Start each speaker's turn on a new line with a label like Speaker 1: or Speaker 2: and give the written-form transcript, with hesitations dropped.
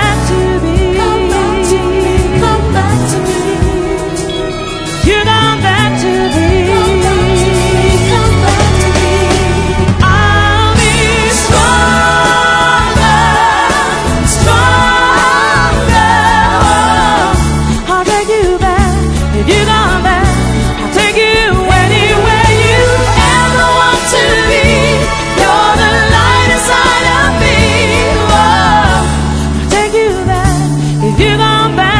Speaker 1: back to me. Come back to me. Come back to me. You come back to me. Come back to me. Come back to me. I'll be stronger, stronger. Oh, I'll take you back if you come back. I'll take you anywhere you ever want to be. You're the light inside of me. Oh, I'll take you back if you come back.